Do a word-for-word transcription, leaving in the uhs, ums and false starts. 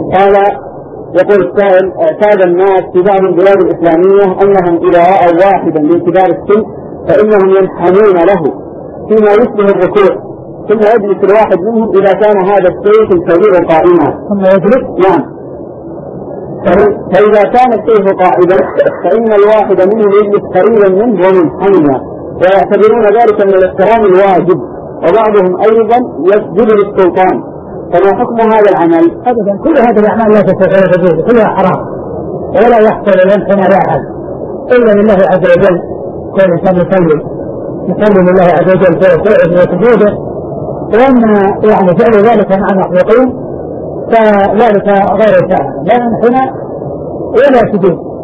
قال يقول السائل: اعتاد الناس في بعض البلاد الإسلامية أنهم إذا رأوا واحدا من كبار السن فإنهم ينحنون له فيما يشبه الركوع، ثم يجلس الواحد منهم إذا كان هذا الشيخ الكبير قائما. ثم يجلس؟ نعم. فإذا كان الشيخ قائدا فإن الواحد منهم يجلس قريبا منه ومنحنيا، ويعتبرون ذلك من الاحترام الواجب، وبعضهم أيضا يسجد للسلطان. فما حكم هذا العمل؟ أبدا، كل هذه الأعمال لا تجوز، كلها حرام، ولا يحصل الانحناء لأحد إلا لله عز وجل. كل إنسان يصلي يصلي لله عز وجل في سجوده، وأما يعني فعل ذلك مع المخلوقين فذلك غير سهل، لا انحناء ولا سجود.